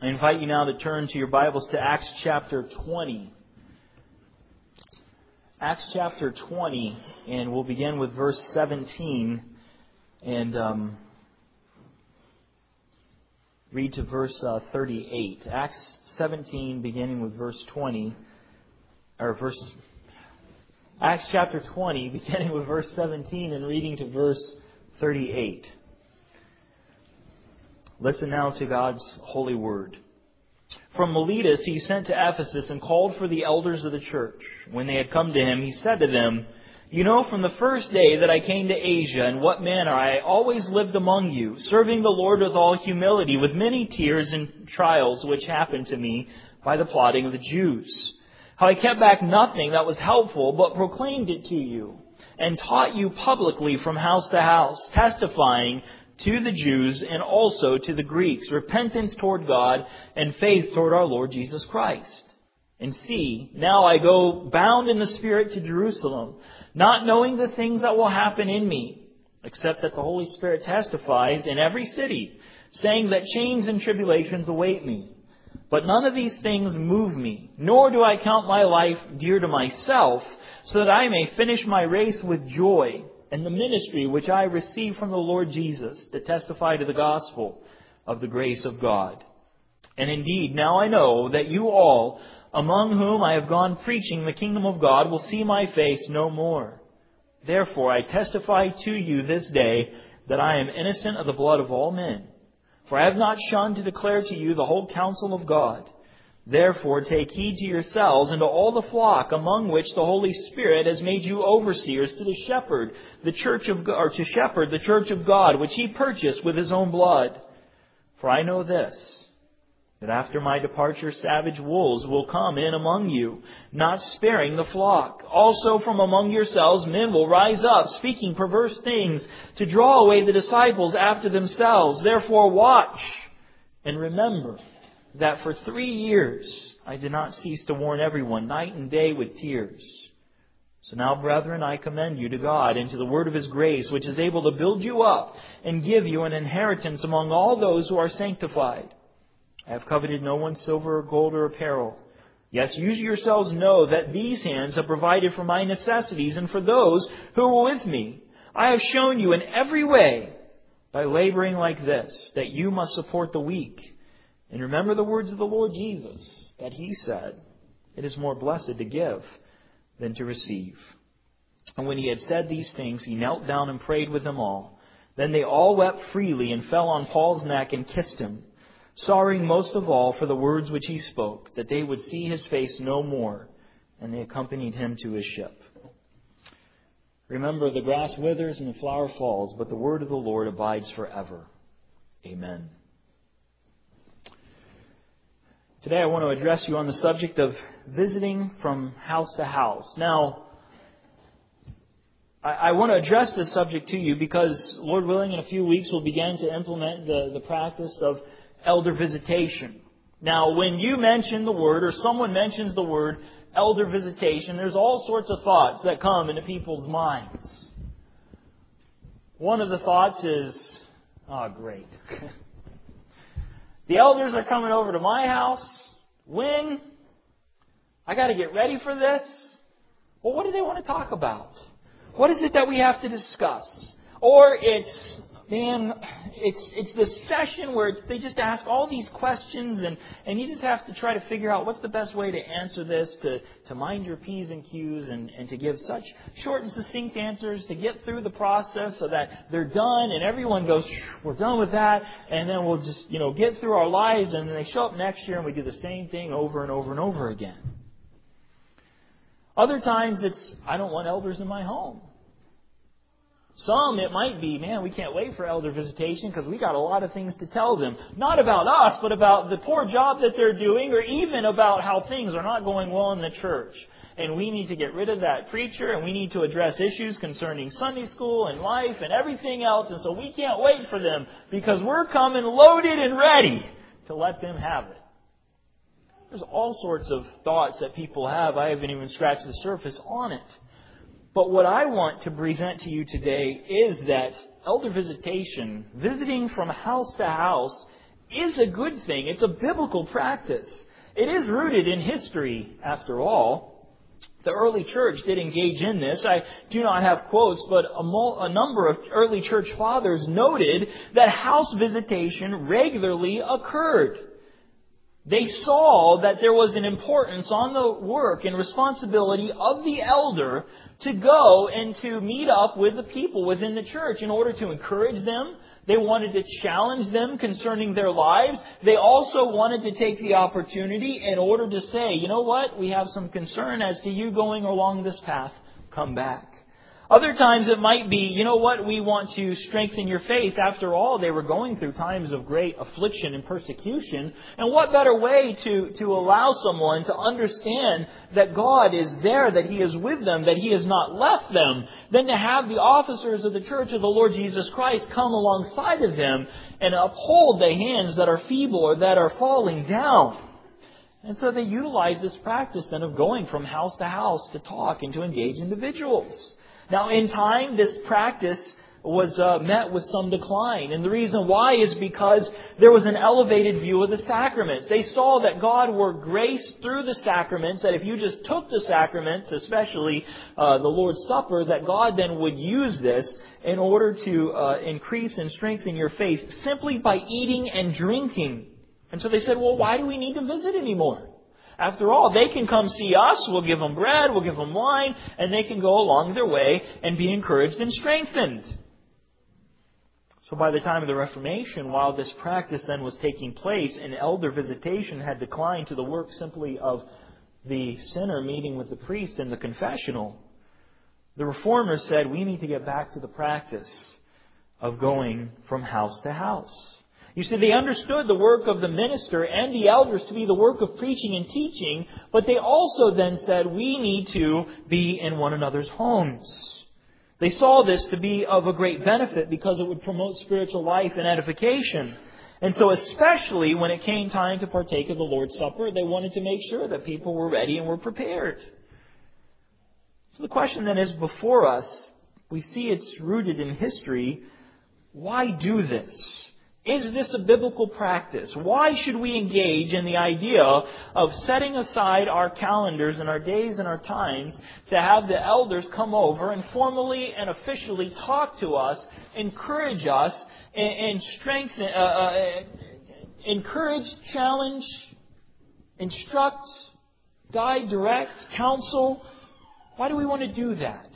I invite you now to turn to your Bibles to Acts chapter 20. Acts chapter 20, and we'll begin with verse 17 and read to verse 38. Acts 17, beginning with verse 20, Acts chapter 20, beginning with verse 17 and reading to verse 38. Listen now to God's holy word. From Miletus he sent to Ephesus and called for the elders of the church. When they had come to him, he said to them, "You know from the first day that I came to Asia in what manner I always lived among you, serving the Lord with all humility, with many tears and trials which happened to me by the plotting of the Jews. How I kept back nothing that was helpful, but proclaimed it to you, and taught you publicly from house to house, testifying to the Jews and also to the Greeks, repentance toward God and faith toward our Lord Jesus Christ. And see, now I go bound in the Spirit to Jerusalem, not knowing the things that will happen in me, except that the Holy Spirit testifies in every city, saying that chains and tribulations await me. But none of these things move me, nor do I count my life dear to myself, so that I may finish my race with joy, and the ministry which I received from the Lord Jesus to testify to the gospel of the grace of God. And indeed, now I know that you all, among whom I have gone preaching the kingdom of God, will see my face no more. Therefore I testify to you this day that I am innocent of the blood of all men. For I have not shunned to declare to you the whole counsel of God. Therefore take heed to yourselves and to all the flock among which the Holy Spirit has made you overseers to shepherd the church of God, which He purchased with His own blood. For I know this, that after my departure savage wolves will come in among you, not sparing the flock. Also from among yourselves men will rise up, speaking perverse things, to draw away the disciples after themselves. Therefore watch and remember that for 3 years I did not cease to warn everyone, night and day with tears. So now, brethren, I commend you to God and to the word of His grace, which is able to build you up and give you an inheritance among all those who are sanctified. I have coveted no one's silver or gold or apparel. Yes, you yourselves know that these hands have provided for my necessities and for those who were with me. I have shown you in every way, by laboring like this, that you must support the weak. And remember the words of the Lord Jesus, that He said, it is more blessed to give than to receive. And when He had said these things, He knelt down and prayed with them all. Then they all wept freely and fell on Paul's neck and kissed him, sorrowing most of all for the words which he spoke, that they would see his face no more. And they accompanied him to his ship. Remember, the grass withers and the flower falls, but the word of the Lord abides forever. Amen. Today I want to address you on the subject of visiting from house to house. Now, I want to address this subject to you because, Lord willing, in a few weeks we'll begin to implement the practice of elder visitation. Now, when you mention the word, or someone mentions the word elder visitation, there's all sorts of thoughts that come into people's minds. One of the thoughts is, oh, great. The elders are coming over to my house. When? I got to get ready for this. Well, what do they want to talk about? What is it that we have to discuss? Or it's this session where they just ask all these questions and you just have to try to figure out what's the best way to answer this, to mind your P's and Q's and to give such short and succinct answers to get through the process so that they're done and everyone goes, we're done with that, and then we'll just, get through our lives, and then they show up next year and we do the same thing over and over and over again. Other times it's, I don't want elders in my home. Some, it might be, man, we can't wait for elder visitation because we got a lot of things to tell them. Not about us, but about the poor job that they're doing, or even about how things are not going well in the church. And we need to get rid of that preacher, and we need to address issues concerning Sunday school and life and everything else. And so we can't wait for them because we're coming loaded and ready to let them have it. There's all sorts of thoughts that people have. I haven't even scratched the surface on it. But what I want to present to you today is that elder visitation, visiting from house to house, is a good thing. It's a biblical practice. It is rooted in history, after all. The early church did engage in this. I do not have quotes, but a number of early church fathers noted that house visitation regularly occurred. They saw that there was an importance on the work and responsibility of the elder to go and to meet up with the people within the church in order to encourage them. They wanted to challenge them concerning their lives. They also wanted to take the opportunity in order to say, you know what, we have some concern as to you going along this path. Come back. Other times it might be, you know what, we want to strengthen your faith. After all, they were going through times of great affliction and persecution. And what better way to allow someone to understand that God is there, that He is with them, that He has not left them, than to have the officers of the Church of the Lord Jesus Christ come alongside of them and uphold the hands that are feeble or that are falling down. And so they utilize this practice then of going from house to house to talk and to engage individuals. Now, in time, this practice was met with some decline. And the reason why is because there was an elevated view of the sacraments. They saw that God worked grace through the sacraments, that if you just took the sacraments, especially the Lord's Supper, that God then would use this in order to increase and strengthen your faith simply by eating and drinking. And so they said, well, why do we need to visit anymore? After all, they can come see us, we'll give them bread, we'll give them wine, and they can go along their way and be encouraged and strengthened. So by the time of the Reformation, while this practice then was taking place and elder visitation had declined to the work simply of the sinner meeting with the priest in the confessional, the Reformers said we need to get back to the practice of going from house to house. You see, they understood the work of the minister and the elders to be the work of preaching and teaching, but they also then said we need to be in one another's homes. They saw this to be of a great benefit because it would promote spiritual life and edification. And so especially when it came time to partake of the Lord's Supper, they wanted to make sure that people were ready and were prepared. So the question then is before us. We see it's rooted in history. Why do this? Is this a biblical practice? Why should we engage in the idea of setting aside our calendars and our days and our times to have the elders come over and formally and officially talk to us, encourage us, and strengthen, encourage, challenge, instruct, guide, direct, counsel? Why do we want to do that?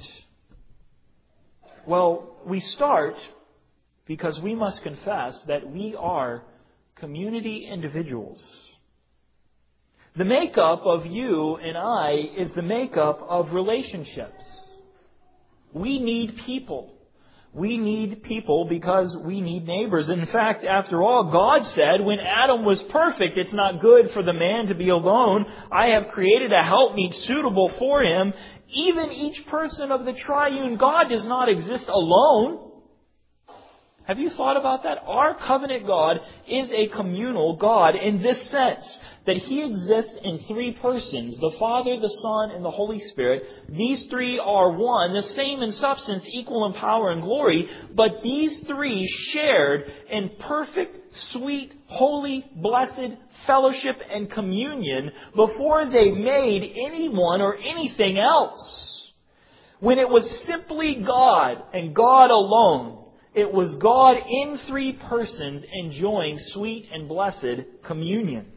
Well, we start because we must confess that we are community individuals. The makeup of you and I is the makeup of relationships. We need people. We need people because we need neighbors. In fact, after all, God said when Adam was perfect, it's not good for the man to be alone. I have created a helpmeet suitable for him. Even each person of the triune God does not exist alone. Have you thought about that? Our covenant God is a communal God in this sense, that He exists in three persons, the Father, the Son, and the Holy Spirit. These three are one, the same in substance, equal in power and glory, but these three shared in perfect, sweet, holy, blessed fellowship and communion before they made anyone or anything else. When it was simply God and God alone, it was God in three persons enjoying sweet and blessed communion.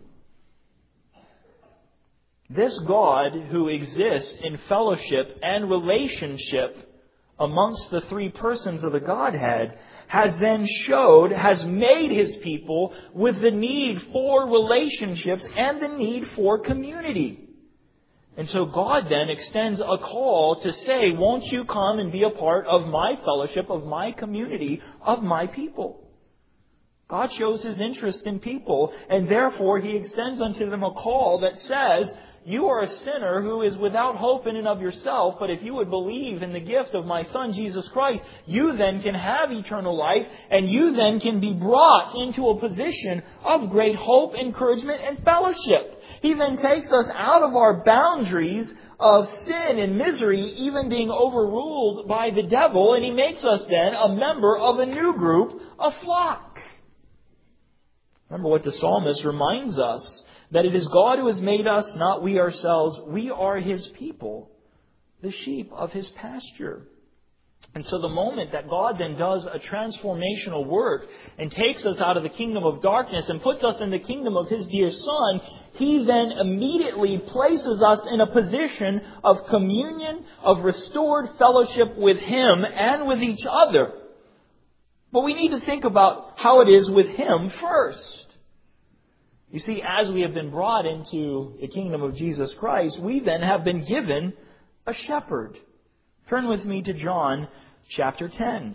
This God who exists in fellowship and relationship amongst the three persons of the Godhead has made His people with the need for relationships and the need for community. And so God then extends a call to say, won't you come and be a part of my fellowship, of my community, of my people? God shows His interest in people, and therefore He extends unto them a call that says, you are a sinner who is without hope in and of yourself, but if you would believe in the gift of my Son, Jesus Christ, you then can have eternal life, and you then can be brought into a position of great hope, encouragement, and fellowship. He then takes us out of our boundaries of sin and misery, even being overruled by the devil, and He makes us then a member of a new group, a flock. Remember what the psalmist reminds us, that it is God who has made us, not we ourselves. We are His people, the sheep of His pasture. And so the moment that God then does a transformational work and takes us out of the kingdom of darkness and puts us in the kingdom of His dear Son, He then immediately places us in a position of communion, of restored fellowship with Him and with each other. But we need to think about how it is with Him first. You see, as we have been brought into the kingdom of Jesus Christ, we then have been given a shepherd. Turn with me to John chapter 10.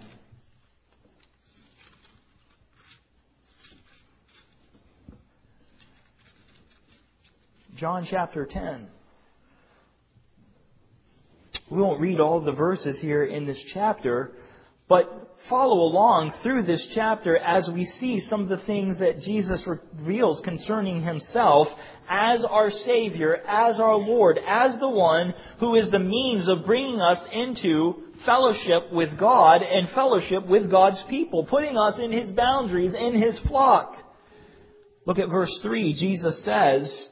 John chapter 10. We won't read all the verses here in this chapter, but follow along through this chapter as we see some of the things that Jesus reveals concerning Himself as our Savior, as our Lord, as the one who is the means of bringing us into fellowship with God and fellowship with God's people, putting us in His boundaries, in His flock. Look at verse 3. Jesus says,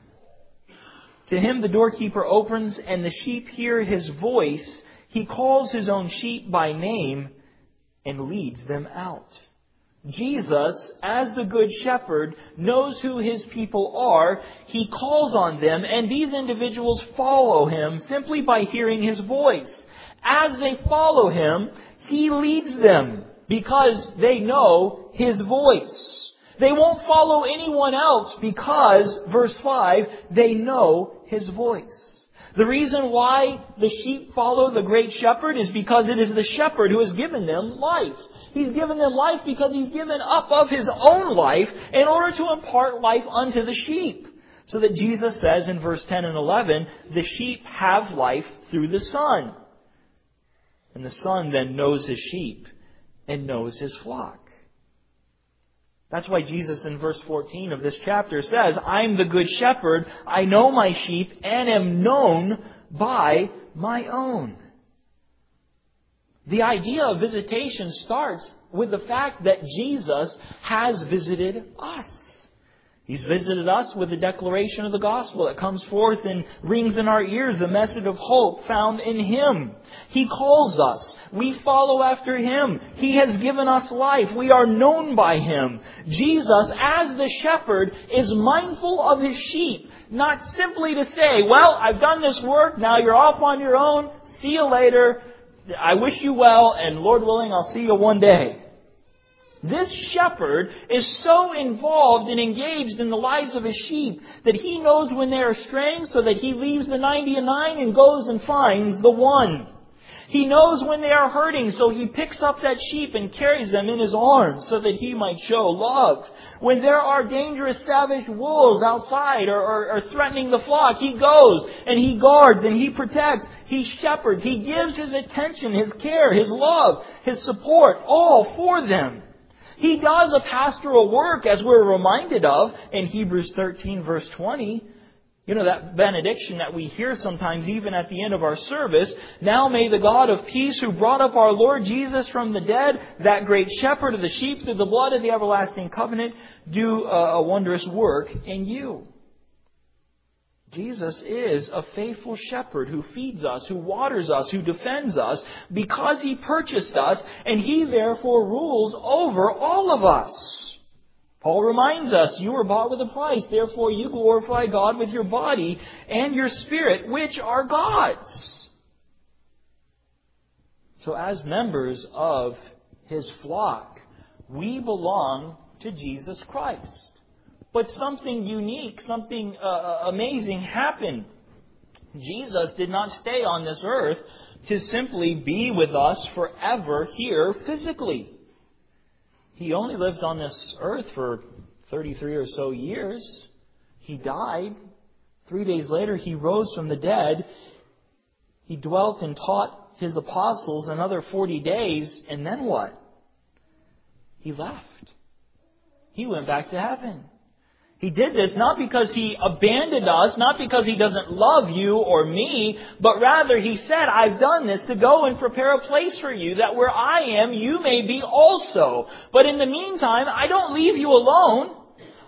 "To Him the doorkeeper opens, and the sheep hear His voice. He calls His own sheep by name and leads them out." Jesus, as the Good Shepherd, knows who His people are. He calls on them, and these individuals follow Him simply by hearing His voice. As they follow Him, He leads them because they know His voice. They won't follow anyone else because, verse 5, they know His voice. The reason why the sheep follow the great shepherd is because it is the shepherd who has given them life. He's given them life because He's given up of His own life in order to impart life unto the sheep. So that Jesus says in verse 10 and 11, the sheep have life through the Son. And the Son then knows His sheep and knows His flock. That's why Jesus in verse 14 of this chapter says, "I'm the good shepherd, I know my sheep, and am known by my own." The idea of visitation starts with the fact that Jesus has visited us. He's visited us with the declaration of the gospel that comes forth and rings in our ears the message of hope found in Him. He calls us. We follow after Him. He has given us life. We are known by Him. Jesus, as the shepherd, is mindful of His sheep. Not simply to say, "Well, I've done this work. Now you're off on your own. See you later. I wish you well, and Lord willing, I'll see you one day." This shepherd is so involved and engaged in the lives of his sheep that he knows when they are straying, so that he leaves the 99 and goes and finds the one. He knows when they are hurting, so he picks up that sheep and carries them in his arms so that he might show love. When there are dangerous, savage wolves outside or threatening the flock, he goes and he guards and he protects. He shepherds. He gives his attention, his care, his love, his support, all for them. He does a pastoral work, as we're reminded of in Hebrews 13, verse 20. You know, that benediction that we hear sometimes even at the end of our service. "Now may the God of peace, who brought up our Lord Jesus from the dead, that great shepherd of the sheep through the blood of the everlasting covenant, do a wondrous work in you." Jesus is a faithful shepherd who feeds us, who waters us, who defends us, because He purchased us, and He therefore rules over all of us. Paul reminds us, "You were bought with a price, therefore you glorify God with your body and your spirit, which are God's." So as members of His flock, we belong to Jesus Christ. But something unique, something amazing happened. Jesus did not stay on this earth to simply be with us forever here physically. He only lived on this earth for 33 or so years. He died. 3 days later, He rose from the dead. He dwelt and taught His apostles another 40 days. And then what? He left. He went back to heaven. He did this not because He abandoned us, not because He doesn't love you or me, but rather He said, "I've done this to go and prepare a place for you, that where I am, you may be also. But in the meantime, I don't leave you alone.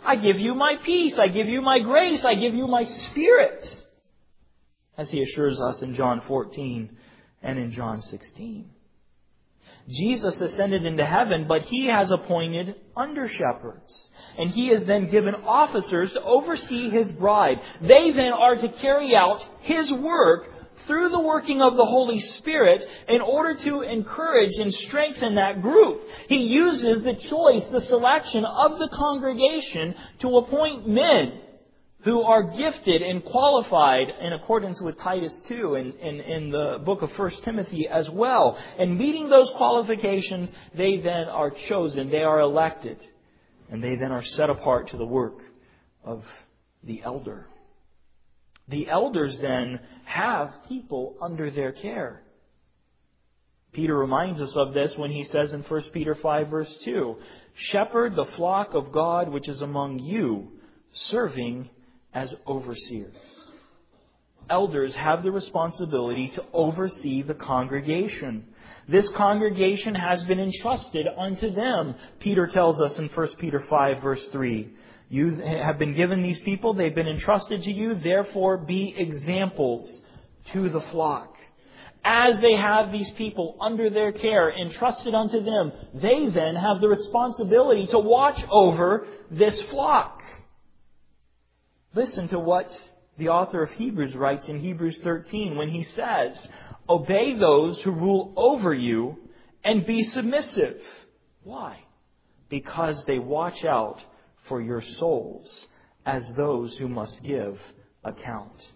I give you my peace. I give you my grace. I give you my Spirit. As He assures us in John 14 and in John 16. Jesus ascended into heaven, but He has appointed under-shepherds. And He has then given officers to oversee His bride. They then are to carry out His work through the working of the Holy Spirit in order to encourage and strengthen that group. He uses the choice, the selection of the congregation to appoint men who are gifted and qualified in accordance with Titus 2 in the book of 1 Timothy as well. And meeting those qualifications, they then are chosen, they are elected, and they then are set apart to the work of the elder. The elders then have people under their care. Peter reminds us of this when he says in 1 Peter 5 verse 2, "Shepherd the flock of God which is among you, serving as overseers." Elders have the responsibility to oversee the congregation. This congregation has been entrusted unto them. Peter tells us in 1 Peter 5 verse 3, "You have been given these people, they've been entrusted to you, therefore be examples to the flock." As they have these people under their care, entrusted unto them, they then have the responsibility to watch over this flock. Listen to what the author of Hebrews writes in Hebrews 13 when he says, "Obey those who rule over you and be submissive." Why? Because they watch out for your souls as those who must give account.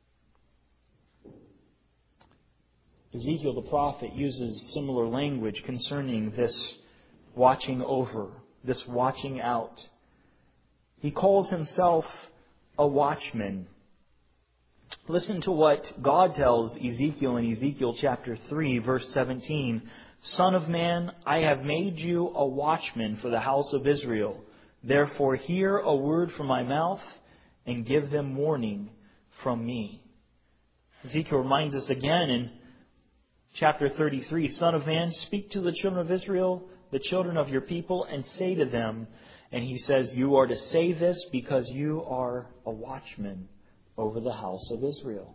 Ezekiel the prophet uses similar language concerning this watching over, this watching out. He calls himself a watchman. Listen to what God tells Ezekiel in Ezekiel chapter 3, verse 17. "Son of man, I have made you a watchman for the house of Israel. Therefore hear a word from my mouth and give them warning from me." Ezekiel reminds us again in chapter 33, "Son of man, speak to the children of Israel, the children of your people, and say to them," and he says, "You are to say this because you are a watchman over the house of Israel."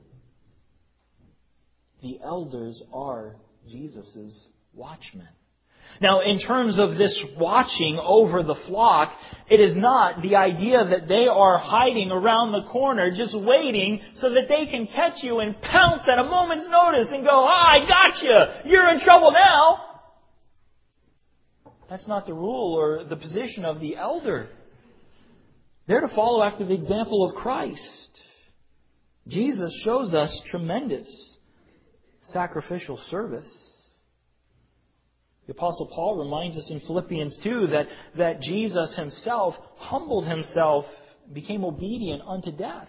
The elders are Jesus' watchmen. Now, in terms of this watching over the flock, it is not the idea that they are hiding around the corner just waiting so that they can catch you and pounce at a moment's notice and go, "I got you! You're in trouble now!" That's not the rule or the position of the elder. They're to follow after the example of Christ. Jesus shows us tremendous sacrificial service. The Apostle Paul reminds us in Philippians 2 that Jesus Himself humbled Himself, became obedient unto death.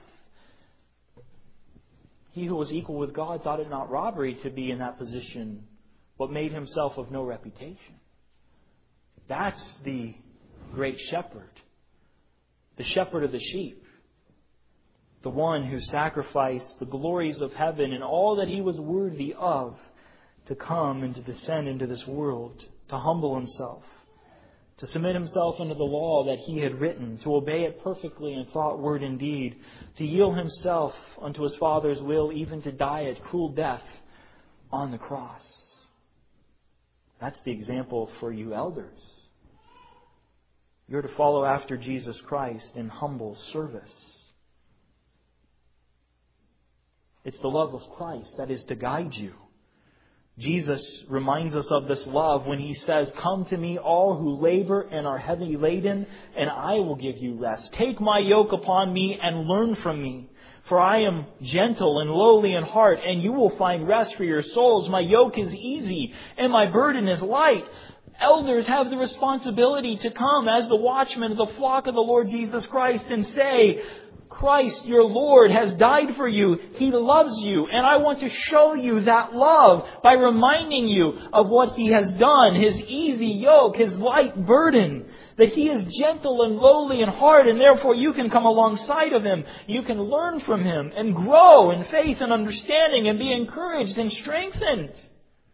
He who was equal with God thought it not robbery to be in that position, but made Himself of no reputation. That's the great shepherd, the shepherd of the sheep, the one who sacrificed the glories of heaven and all that He was worthy of to come and to descend into this world, to humble Himself, to submit Himself unto the law that He had written, to obey it perfectly in thought, word, and deed, to yield Himself unto His Father's will, even to die a cruel death on the cross. That's the example for you elders. You're to follow after Jesus Christ in humble service. It's the love of Christ that is to guide you. Jesus reminds us of this love when He says, "Come to me, all who labor and are heavy laden, and I will give you rest. Take my yoke upon me and learn from me. For I am gentle and lowly in heart, and you will find rest for your souls. My yoke is easy, and my burden is light." Elders have the responsibility to come as the watchmen of the flock of the Lord Jesus Christ and say, "Christ, your Lord, has died for you. He loves you. And I want to show you that love by reminding you of what He has done, His easy yoke, His light burden, that He is gentle and lowly in heart, and therefore you can come alongside of Him. You can learn from Him and grow in faith and understanding and be encouraged and strengthened."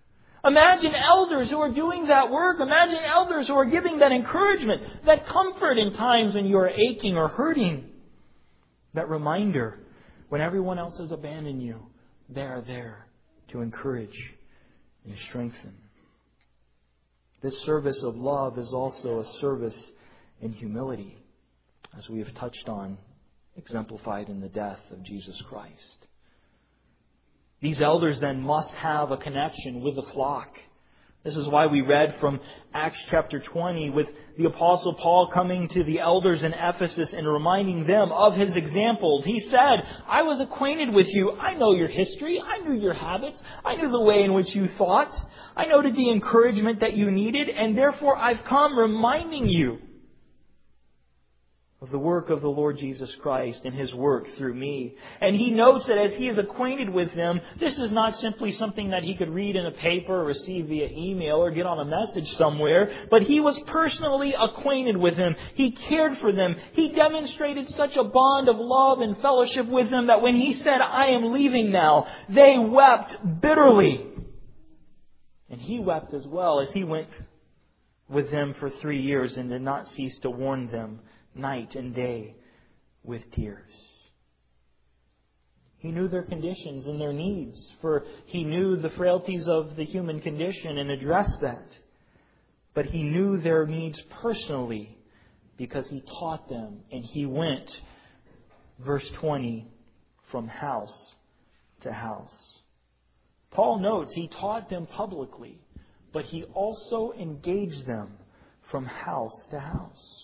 Imagine elders who are doing that work. Imagine elders who are giving that encouragement, that comfort in times when you are aching or hurting. That reminder, when everyone else has abandoned you, they are there to encourage and strengthen. This service of love is also a service in humility, as we have touched on, exemplified in the death of Jesus Christ. These elders then must have a connection with the flock. This is why we read from Acts chapter 20 with the Apostle Paul coming to the elders in Ephesus and reminding them of his example. He said, I was acquainted with you. I know your history. I knew your habits. I knew the way in which you thought. I noted the encouragement that you needed, and therefore I've come reminding you of the work of the Lord Jesus Christ and His work through me. And he notes that as he is acquainted with them, this is not simply something that he could read in a paper or receive via email or get on a message somewhere, but he was personally acquainted with them. He cared for them. He demonstrated such a bond of love and fellowship with them that when he said, I am leaving now, they wept bitterly. And he wept as well as he went with them for 3 years and did not cease to warn them night and day with tears. He knew their conditions and their needs, for he knew the frailties of the human condition and addressed that. But he knew their needs personally because he taught them, and he went, verse 20, from house to house. Paul notes he taught them publicly, but he also engaged them from house to house.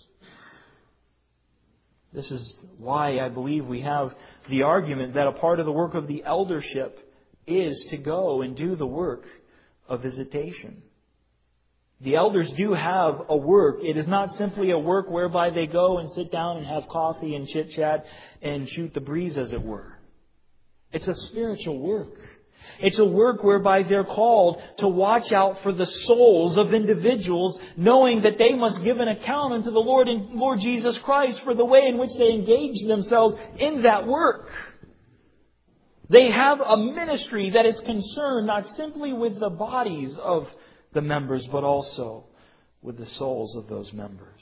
This is why I believe we have the argument that a part of the work of the eldership is to go and do the work of visitation. The elders do have a work. It is not simply a work whereby they go and sit down and have coffee and chit-chat and shoot the breeze, as it were. It's a spiritual work. It's a work whereby they're called to watch out for the souls of individuals, knowing that they must give an account unto the Lord and Lord Jesus Christ for the way in which they engage themselves in that work. They have a ministry that is concerned not simply with the bodies of the members, but also with the souls of those members.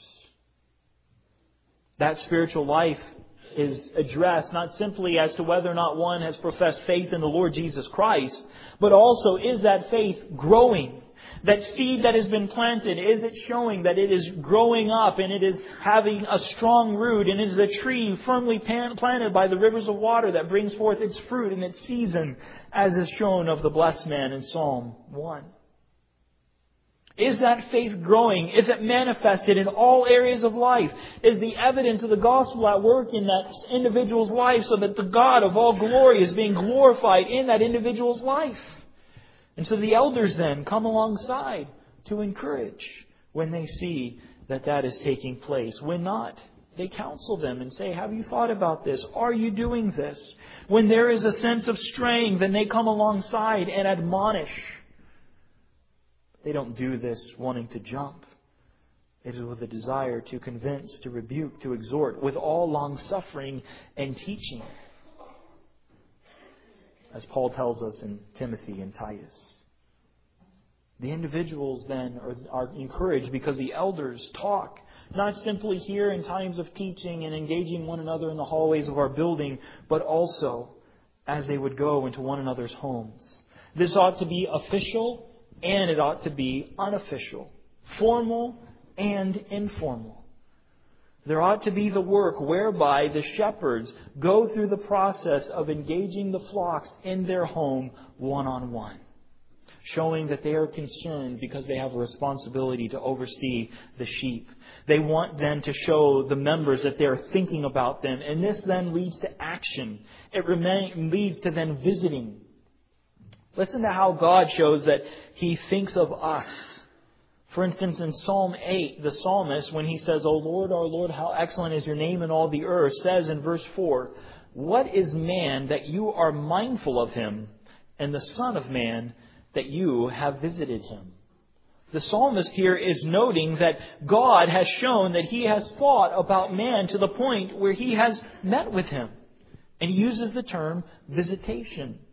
That spiritual life is addressed not simply as to whether or not one has professed faith in the Lord Jesus Christ, but also, is that faith growing? That seed that has been planted, is it showing that it is growing up and it is having a strong root, and it is a tree firmly planted by the rivers of water that brings forth its fruit in its season, as is shown of the blessed man in Psalm 1? Is that faith growing? Is it manifested in all areas of life? Is the evidence of the gospel at work in that individual's life so that the God of all glory is being glorified in that individual's life? And so the elders then come alongside to encourage when they see that that is taking place. When not, they counsel them and say, have you thought about this? Are you doing this? When there is a sense of straying, then they come alongside and admonish. They don't do this wanting to jump. It is with a desire to convince, to rebuke, to exhort, with all long-suffering and teaching, as Paul tells us in Timothy and Titus. The individuals then are encouraged because the elders talk, not simply here in times of teaching and engaging one another in the hallways of our building, but also as they would go into one another's homes. This ought to be official, and it ought to be unofficial, formal and informal. There ought to be the work whereby the shepherds go through the process of engaging the flocks in their home one-on-one, showing that they are concerned because they have a responsibility to oversee the sheep. They want then to show the members that they are thinking about them, and this then leads to action. It leads to then visiting. Listen to how God shows that He thinks of us. For instance, in Psalm 8, the psalmist, when he says, O Lord, our Lord, how excellent is your name in all the earth, says in verse 4, what is man that you are mindful of him, and the Son of Man that you have visited him? The psalmist here is noting that God has shown that He has thought about man to the point where He has met with him. And he uses the term visitation.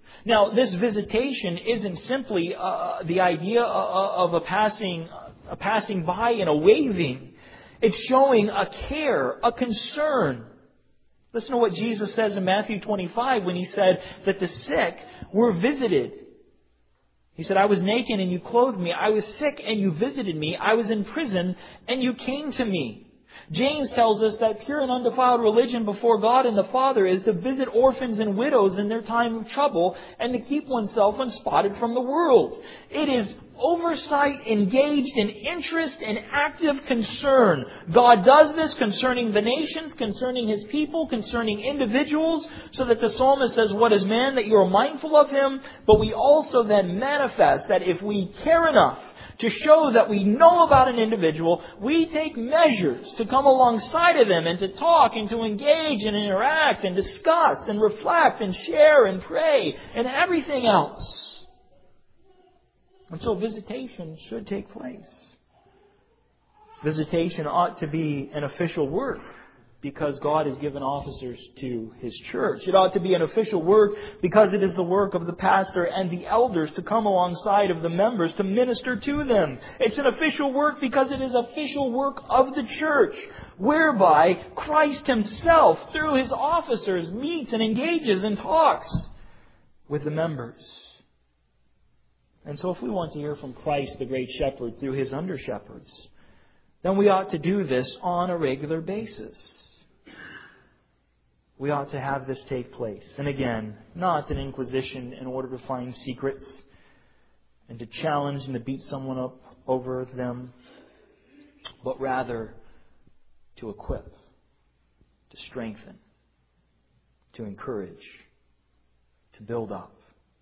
Now, this visitation isn't simply the idea of a passing by and a waving. It's showing a care, a concern. Listen to what Jesus says in Matthew 25 when He said that the sick were visited. He said, I was naked and you clothed me. I was sick and you visited me. I was in prison and you came to me. James tells us that pure and undefiled religion before God and the Father is to visit orphans and widows in their time of trouble and to keep oneself unspotted from the world. It is oversight, engaged in interest and active concern. God does this concerning the nations, concerning His people, concerning individuals, so that the psalmist says, what is man that you are mindful of him? But we also then manifest that if we care enough to show that we know about an individual, we take measures to come alongside of them and to talk and to engage and interact and discuss and reflect and share and pray and everything else. And so visitation should take place. Visitation ought to be an official work because God has given officers to His church. It ought to be an official work because it is the work of the pastor and the elders to come alongside of the members to minister to them. It's an official work because it is official work of the church, whereby Christ Himself, through His officers, meets and engages and talks with the members. And so if we want to hear from Christ, the great shepherd, through His under-shepherds, then we ought to do this on a regular basis. We ought to have this take place. And again, not an inquisition in order to find secrets and to challenge and to beat someone up over them, but rather to equip, to strengthen, to encourage, to build up.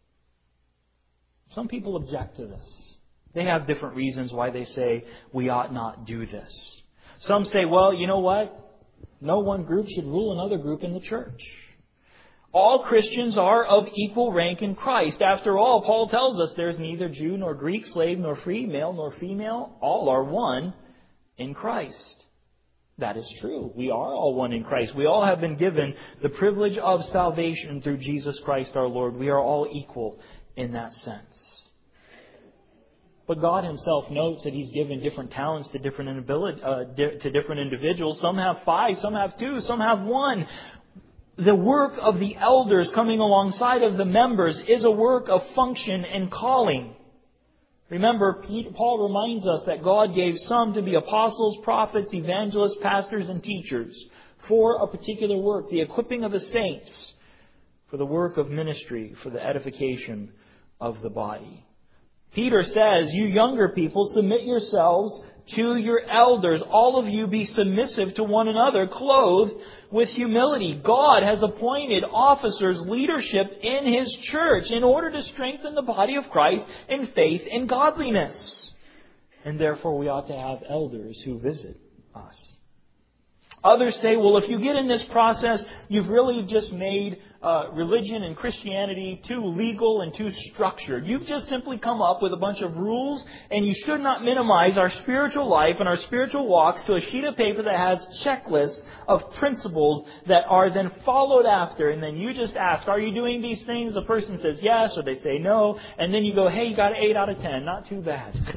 Some people object to this. They have different reasons why they say we ought not do this. Some say, well, you know what? No one group should rule another group in the church. All Christians are of equal rank in Christ. After all, Paul tells us there's neither Jew nor Greek, slave nor free, male nor female. All are one in Christ. That is true. We are all one in Christ. We all have been given the privilege of salvation through Jesus Christ our Lord. We are all equal in that sense. But God Himself notes that He's given different talents to different individuals. Some have 5, some have 2, some have 1. The work of the elders coming alongside of the members is a work of function and calling. Remember, Paul reminds us that God gave some to be apostles, prophets, evangelists, pastors, and teachers for a particular work, the equipping of the saints, for the work of ministry, for the edification of the body. Peter says, you younger people, submit yourselves to your elders. All of you be submissive to one another, clothed with humility. God has appointed officers, leadership in His church in order to strengthen the body of Christ in faith and godliness. And therefore we ought to have elders who visit us. Others say, well, if you get in this process, you've really just made religion and Christianity too legal and too structured. You've just simply come up with a bunch of rules, and you should not minimize our spiritual life and our spiritual walks to a sheet of paper that has checklists of principles that are then followed after. And then you just ask, are you doing these things? The person says yes, or they say no. And then you go, hey, you got an 8 out of 10. Not too bad.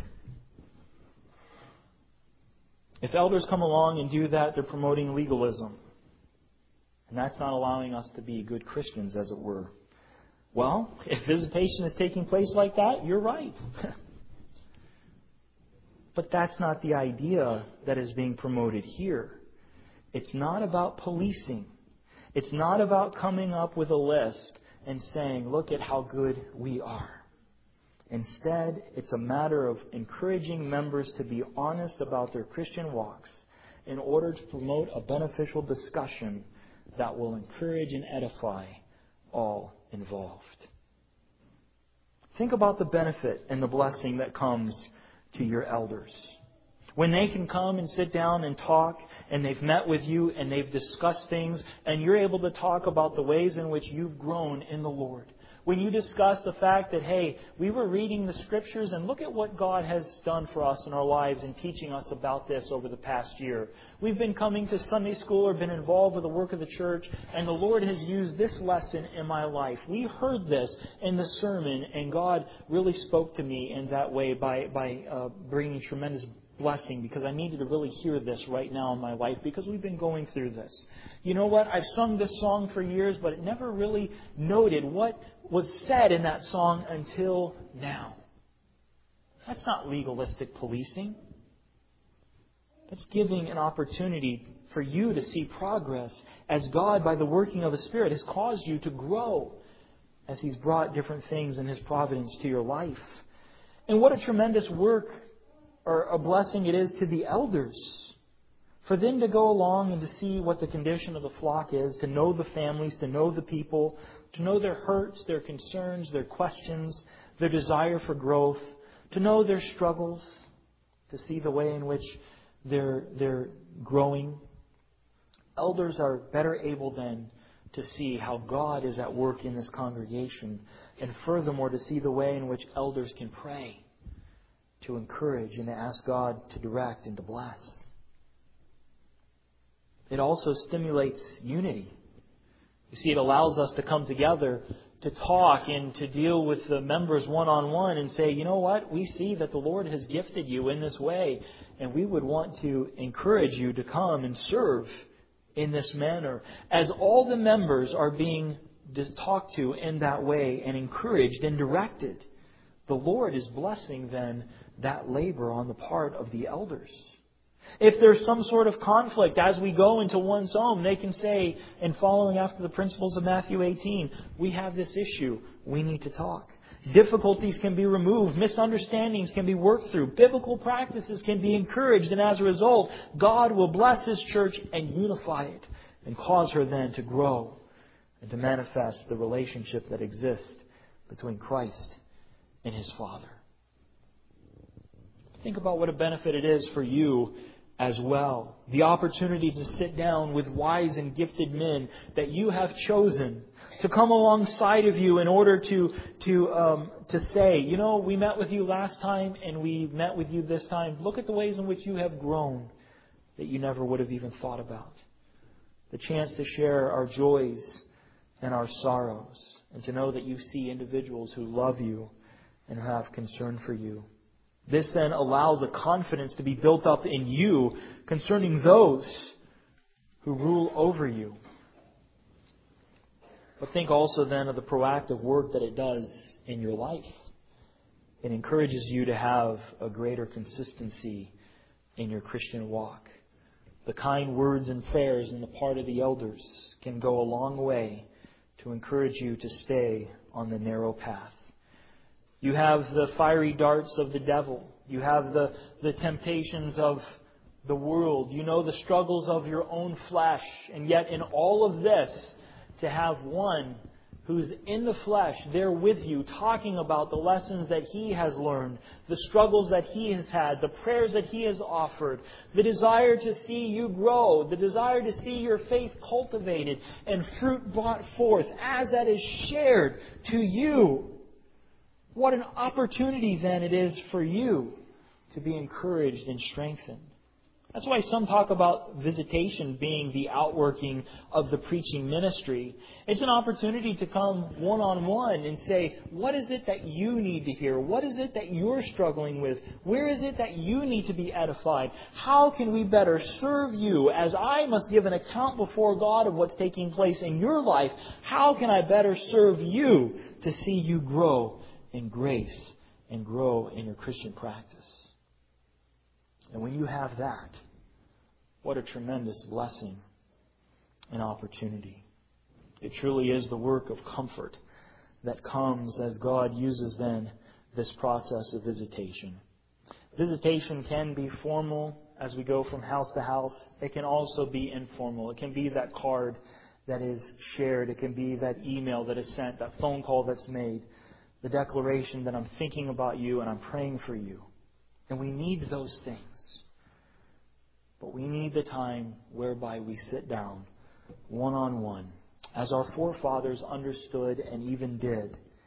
If elders come along and do that, they're promoting legalism. And that's not allowing us to be good Christians, as it were. Well, if visitation is taking place like that, you're right. But that's not the idea that is being promoted here. It's not about policing. It's not about coming up with a list and saying, look at how good we are. Instead, it's a matter of encouraging members to be honest about their Christian walks in order to promote a beneficial discussion that will encourage and edify all involved. Think about the benefit and the blessing that comes to your elders. When they can come and sit down and talk, and they've met with you and they've discussed things, and you're able to talk about the ways in which you've grown in the Lord. When you discuss the fact that, hey, we were reading the Scriptures and look at what God has done for us in our lives in teaching us about this over the past year. We've been coming to Sunday school or been involved with the work of the church, and the Lord has used this lesson in my life. We heard this in the sermon, and God really spoke to me in that way by bringing tremendous blessing, because I needed to really hear this right now in my life, because we've been going through this. You know what? I've sung this song for years, but it never really noted what was said in that song until now. That's not legalistic policing. That's giving an opportunity for you to see progress as God, by the working of the Spirit, has caused you to grow as He's brought different things in His providence to your life. And what a tremendous work or a blessing it is to the elders, for them to go along and to see what the condition of the flock is, to know the families, to know the people, to know their hurts, their concerns, their questions, their desire for growth, to know their struggles, to see the way in which they're growing. Elders are better able then to see how God is at work in this congregation, and furthermore to see the way in which elders can pray, to encourage and to ask God to direct and to bless. It also stimulates unity. You see, it allows us to come together to talk and to deal with the members one-on-one and say, you know what, we see that the Lord has gifted you in this way, and we would want to encourage you to come and serve in this manner. As all the members are being talked to in that way and encouraged and directed, the Lord is blessing then that labor on the part of the elders. If there's some sort of conflict as we go into one's home, they can say, and following after the principles of Matthew 18, we have this issue, we need to talk. Difficulties can be removed, misunderstandings can be worked through, biblical practices can be encouraged, and as a result, God will bless His church and unify it and cause her then to grow and to manifest the relationship that exists between Christ and His Father. Think about what a benefit it is for you as well. The opportunity to sit down with wise and gifted men that you have chosen to come alongside of you in order to say, you know, we met with you last time and we met with you this time. Look at the ways in which you have grown that you never would have even thought about. The chance to share our joys and our sorrows, and to know that you see individuals who love you and have concern for you. This then allows a confidence to be built up in you concerning those who rule over you. But think also then of the proactive work that it does in your life. It encourages you to have a greater consistency in your Christian walk. The kind words and prayers on the part of the elders can go a long way to encourage you to stay on the narrow path. You have the fiery darts of the devil. You have the temptations of the world. You know the struggles of your own flesh. And yet in all of this, to have one who's in the flesh there with you, talking about the lessons that he has learned, the struggles that he has had, the prayers that he has offered, the desire to see you grow, the desire to see your faith cultivated and fruit brought forth as that is shared to you. What an opportunity then it is for you to be encouraged and strengthened. That's why some talk about visitation being the outworking of the preaching ministry. It's an opportunity to come one-on-one and say, what is it that you need to hear? What is it that you're struggling with? Where is it that you need to be edified? How can we better serve you? As I must give an account before God of what's taking place in your life, how can I better serve you to see you grow in grace and grow in your Christian practice? And when you have that, what a tremendous blessing and opportunity. It truly is the work of comfort that comes as God uses then this process of visitation. Visitation can be formal as we go from house to house. It can also be informal. It can be that card that is shared. It can be that email that is sent, that phone call that's made, the declaration that I'm thinking about you and I'm praying for you. And we need those things. But we need the time whereby we sit down one-on-one, as our forefathers understood and even did,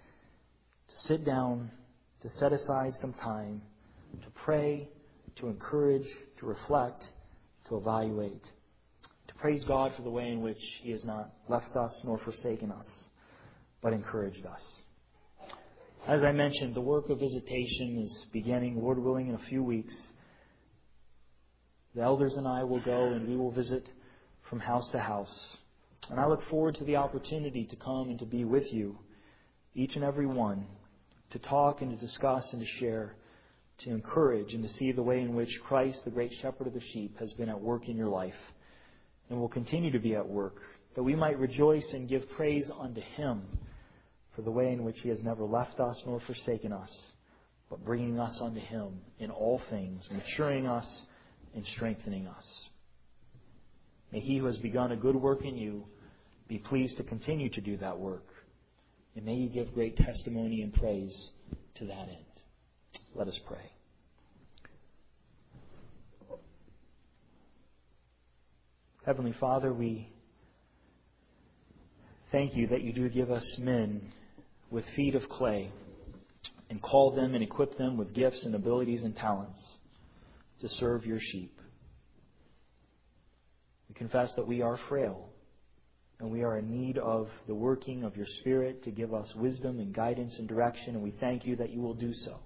to sit down, to set aside some time, to pray, to encourage, to reflect, to evaluate, to praise God for the way in which He has not left us nor forsaken us, but encouraged us. As I mentioned, the work of visitation is beginning, Lord willing, in a few weeks. The elders and I will go and we will visit from house to house. And I look forward to the opportunity to come and to be with you, each and every one, to talk and to discuss and to share, to encourage and to see the way in which Christ, the great shepherd of the sheep, has been at work in your life and will continue to be at work, that we might rejoice and give praise unto Him for the way in which He has never left us nor forsaken us, but bringing us unto Him in all things, maturing us and strengthening us. May He who has begun a good work in you be pleased to continue to do that work. And may you give great testimony and praise to that end. Let us pray. Heavenly Father, we thank you that you do give us men with feet of clay and call them and equip them with gifts and abilities and talents to serve your sheep. We confess that we are frail and we are in need of the working of your Spirit to give us wisdom and guidance and direction, and we thank you that you will do so.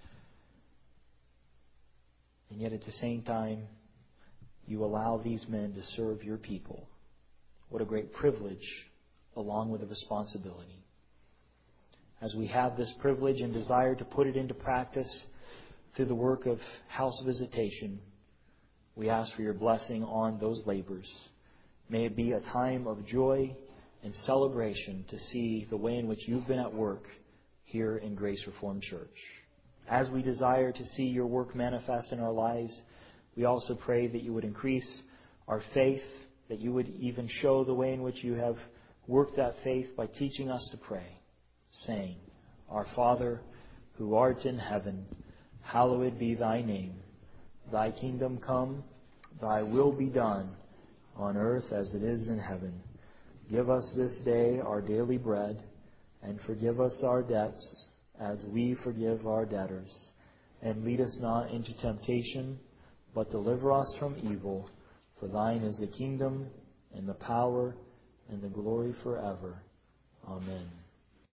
And yet at the same time, you allow these men to serve your people. What a great privilege, along with a responsibility. As we have this privilege and desire to put it into practice through the work of house visitation, we ask for your blessing on those labors. May it be a time of joy and celebration to see the way in which you've been at work here in Grace Reformed Church. As we desire to see your work manifest in our lives, we also pray that you would increase our faith, that you would even show the way in which you have worked that faith by teaching us to pray, saying, Our Father, who art in heaven, hallowed be thy name. Thy kingdom come, thy will be done, on earth as it is in heaven. Give us this day our daily bread, and forgive us our debts, as we forgive our debtors. And lead us not into temptation, but deliver us from evil. For thine is the kingdom, and the power, and the glory forever. Amen.